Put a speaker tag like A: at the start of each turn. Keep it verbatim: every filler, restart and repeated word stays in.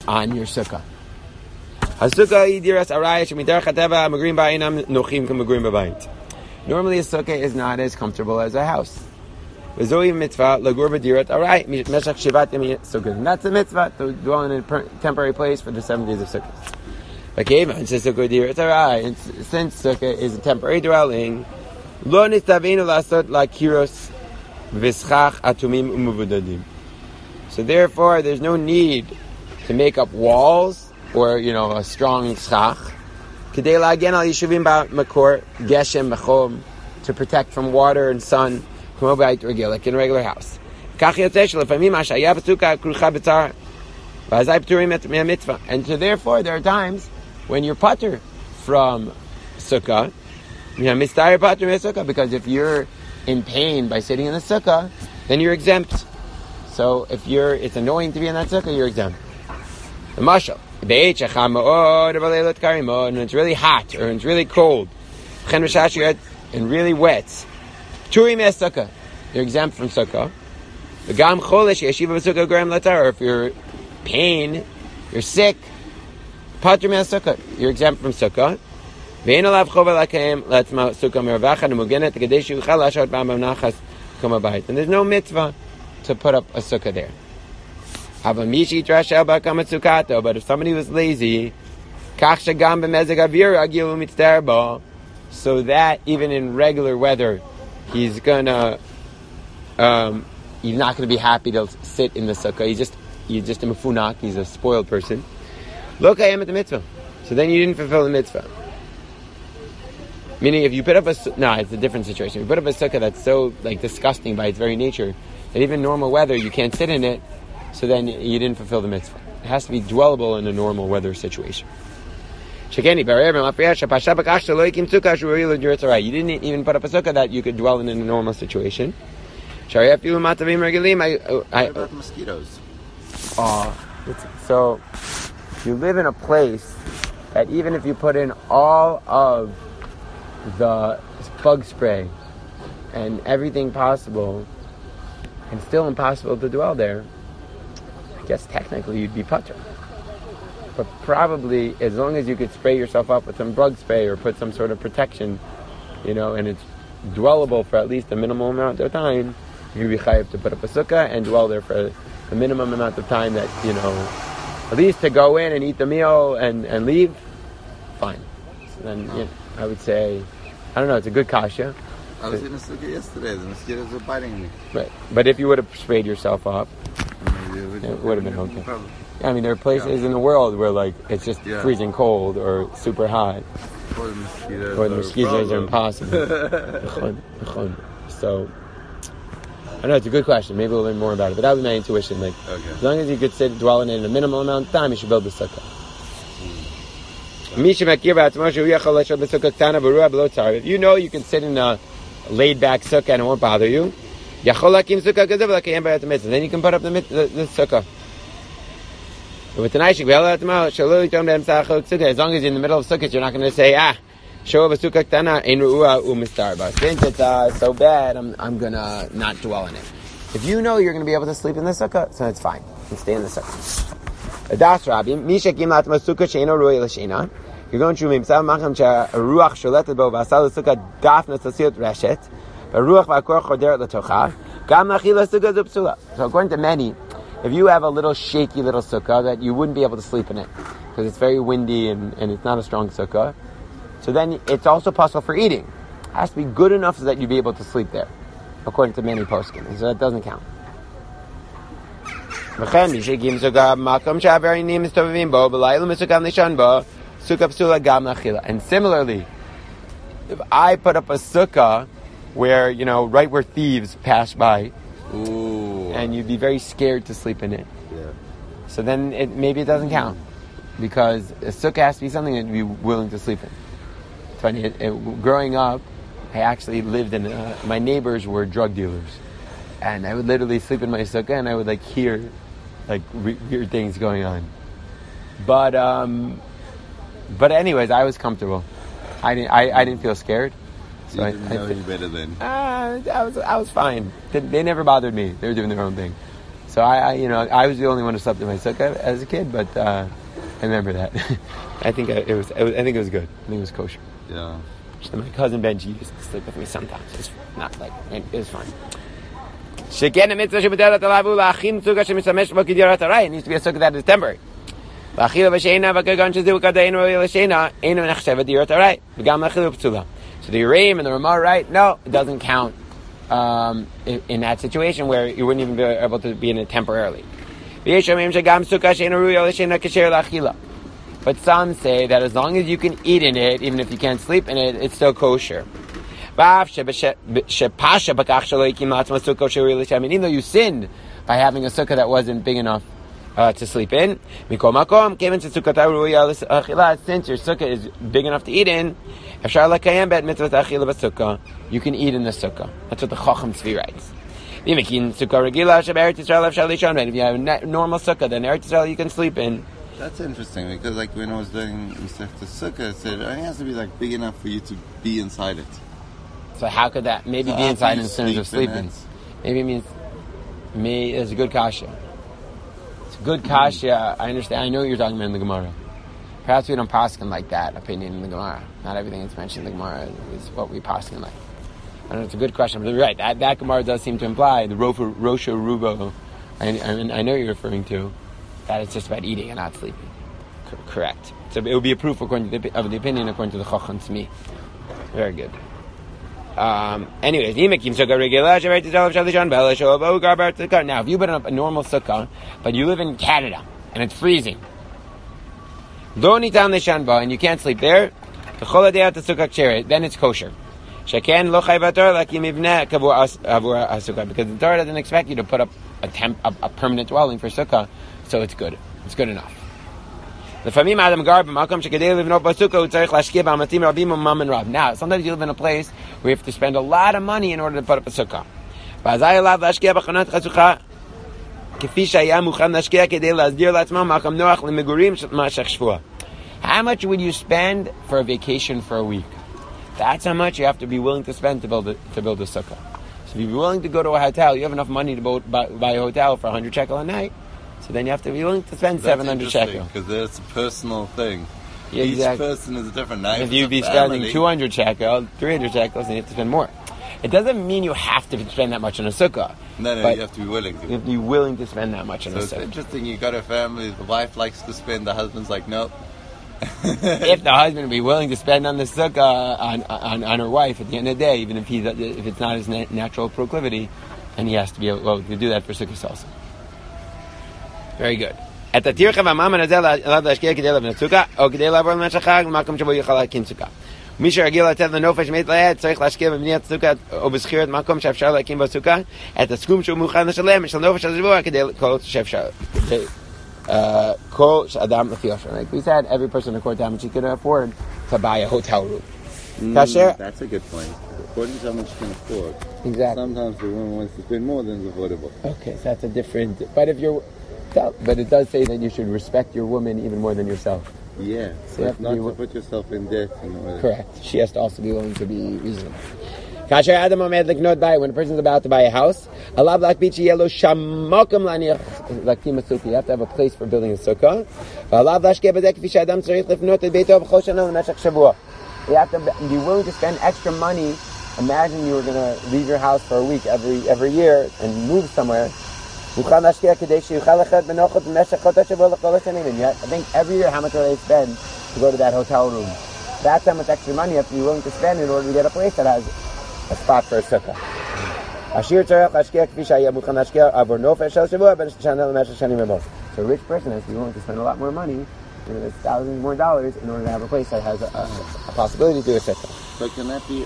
A: on your sukkah. Normally a sukkah is not as comfortable as a house. And that's the mitzvah, to dwell in a temporary place for the seven days of sukkah. And since sukkah is a temporary dwelling, so therefore there's no need to make up walls or, you know, a strong schach to protect from water and sun, like in a regular house. And so therefore there are times when you're patur from sukkah, because if you're in pain by sitting in the sukkah, then you're exempt. So if you're, it's annoying to be in that sukkah, you're exempt. The mashal, and it's really hot or it's really cold, and really wet, you're exempt from sukkah. Or if you're in pain, you're sick, you're exempt from sukkah. And there's no mitzvah to put up a sukkah there. But if somebody was lazy, so that even in regular weather, he's gonna, um, he's not gonna be happy to sit in the sukkah. He's just, he's just a mefunak. He's a spoiled person. Look, I am at the mitzvah. So then you didn't fulfill the mitzvah. Meaning, if you put up a no, it's a different situation. If you put up a sukkah that's so like disgusting by its very nature that even normal weather you can't sit in it, so then you didn't fulfill the mitzvah. It has to be dwellable in a normal weather situation. You didn't even put up a sukkah that you could dwell in in a normal situation.
B: What about mosquitoes?
A: Uh, so you live in a place that even if you put in all of the bug spray and everything possible, and still impossible to dwell there, I guess technically you'd be patur. But probably, as long as you could spray yourself up with some bug spray or put some sort of protection, you know, and it's dwellable for at least a minimal amount of time, you'd be chayav to put up a sukkah and dwell there for a minimum amount of time that, you know, at least to go in and eat the meal and, and leave, fine. So then, you know, I would say, I don't know, it's a good kasha.
B: I was in a sukkah yesterday, the mosquitoes were biting me.
A: Right. But if you would have sprayed yourself up,
B: Maybe it would,
A: it would have been okay.
B: Problem.
A: I mean, there are places yeah. in the world where, like, it's just yeah. freezing cold or super hot.
B: Or the mosquitoes,
A: or the mosquitoes are impossible. So, I don't know, it's a good question. Maybe we'll learn more about it. But that was my intuition. Like, okay. As long as you could sit, dwell in it in a minimal amount of time, you should build the sukkah. If you know you can sit in a laid-back sukkah and it won't bother you, then you can put up the, the, the sukkah. As long as you're in the middle of sukkah, you're not going to say, ah, show up a sukkah tana in ru'ah u'mistarba. Since it's uh, so bad, I'm I'm going to not dwell in it. If you know you're going to be able to sleep in the sukkah, so it's fine. You can stay in the sukkah. Das Rabbi, Mishakim latma sukkah she'eno ru'ah l'sheina. You're going to mimsav macham she'ruach sholetet bo v'asal sukkah dafna tzasiot reshet v'ruach v'akor choder l'tocha gam nachila sukkah zupsula. So according to many, if you have a little shaky little sukkah that you wouldn't be able to sleep in it because it's very windy and, and it's not a strong sukkah, so then it's also possible for eating. It has to be good enough so that you'd be able to sleep there, according to many poskim. So that doesn't count. And similarly, if I put up a sukkah where, you know, right where thieves pass by,
B: ooh,
A: and you'd be very scared to sleep in it.
B: Yeah.
A: So then it, maybe it doesn't count, because a sukkah has to be something that you'd be willing to sleep in. It's funny, it, it, growing up, I actually lived in, uh, my neighbors were drug dealers. And I would literally sleep in my sukkah and I would like hear like re- weird things going on. But, um, but anyways, I was comfortable. I didn't, I, I didn't feel scared.
B: So you didn't I, know I, any better then?
A: Uh, I was, I was fine. They, they never bothered me. They were doing their own thing. So I, I, you know, I was the only one who slept in my sukkah as a kid, but uh, I remember that. I think I, it was, it was. I think it was good. I think it was kosher.
B: Yeah.
A: So my cousin Benji used to sleep with me sometimes. It's not like it was fine. Sheken mitzvah shebederet alavu laachim sukkah shemisamesh b'kidirat haray. It needs to be a sukkah that is temporary. La'achila v'sheina v'kagan shezu v'kadein ro'il v'sheina einu nechshev v'dirat haray. V'gam lachilu p'tzula. So the Urim and the Ramah, right? No, it doesn't count um, in, in that situation where you wouldn't even be able to be in it temporarily. But some say that as long as you can eat in it, even if you can't sleep in it, it's still kosher. Even though you sinned by having a sukkah that wasn't big enough uh, to sleep in, since your sukkah is big enough to eat in, you can eat in the sukkah. That's what the Chacham Tzvi writes. If you have a normal sukkah, then Eretz Yisrael you can sleep in.
B: That's interesting because, like, when I was doing Masechta Sukkah, it said it only has to be like big enough for you to be inside it.
A: So how could that maybe
B: so
A: be inside in terms of
B: sleep
A: sleeping? Maybe it means me is a good kasha. It's a good kasha. I understand. I know what you're talking about in the Gemara. Perhaps we don't paskin like that opinion in the Gemara. Not everything that's mentioned in the Gemara is what we paskin like. I don't know. It's a good question, but you're right. That that Gemara does seem to imply the Rofa, Rosha Rubo. I, I, I know what you're referring to. That it's just about eating and not sleeping. C- correct. So it would be a proof according to the, of the opinion according to the Chacham Tzmi. Very good. Um, anyways, now if you've been in a normal sukkah, but you live in Canada and it's freezing, and you can't sleep there, then it's kosher. Because the Torah doesn't expect you to put up a, temp, a, a permanent dwelling for sukkah, so it's good. It's good enough. Now, sometimes you live in a place where you have to spend a lot of money in order to put up a sukkah. How much would you spend for a vacation for a week? That's how much you have to be willing to spend to build a, to build a sukkah. So if you're willing to go to a hotel, you have enough money to buy, buy a hotel for one hundred shekel a night. So then you have to be willing to spend seven hundred shekel.
B: Because it's a personal thing.
A: Yeah,
B: Each
A: exactly.
B: person is a different night.
A: If you'd be spending two hundred shekel, three hundred shekels, then you have to spend more. It doesn't mean you have to spend that much on a sukkah.
B: No, no, you have to be willing to.
A: You have to be willing to spend that much on
B: so
A: a
B: it's
A: sukkah.
B: interesting, you got a family, the wife likes to spend, the husband's like, nope.
A: If the husband would be willing to spend on the sukkah on, on on her wife at the end of the day, even if he if it's not his natural proclivity, and he has to be able to do that for sukkah also. Very good. At the tircha v'amam nazel alav lashkiya k'dei lav netzukah or k'dei lavor l'meshachag l'makom shebo yichal hakin sukkah. Misha ragil atel l'nofesh meit la'ed tzarich lashkiya v'bniyat sukkah or b'schirat makom she'afshar lakim b'sukkah at the skum shel muchan l'shalem shel nofesh hazivua k'dei kol she'afshar. Kol she'adam l'chiyosher. Like we said, every person according to how much he can afford to buy a hotel room.
B: Mm,
A: Kasher?
B: that's a good point. According to how much you can afford.
A: Exactly.
B: Sometimes the woman wants to spend more than is affordable.
A: Okay, so that's a different. But if you're, but it does say that you should respect your woman even more than yourself.
B: Yeah,
A: So
B: so
A: you have to
B: not
A: be
B: to
A: wi-
B: put yourself in debt. In order.
A: Correct. She has to also be willing to be reasonable. Kasher Adam Omed Liknot Bay. When a person's about to buy a house, Alav Lakbichi Yellow Shamokum Laniach Lakim Sukkah. You have to have a place for building a sukkah. Alav Lashke Bezek Fish Adam Tzarich Lifnot Beitov Choshana Meshach Shavua. You have to be willing to spend extra money. Imagine you were going to leave your house for a week every every year and move somewhere. Yet, I think every year how much will they spend to go to that hotel room? That's how much extra money you have to be willing to spend in order to get a place that has a spot for a sukkah. So a rich person has to be willing to spend a lot more money, thousands more dollars, in order to have a place that has a, a, a possibility to do a sukkah.
B: But can that be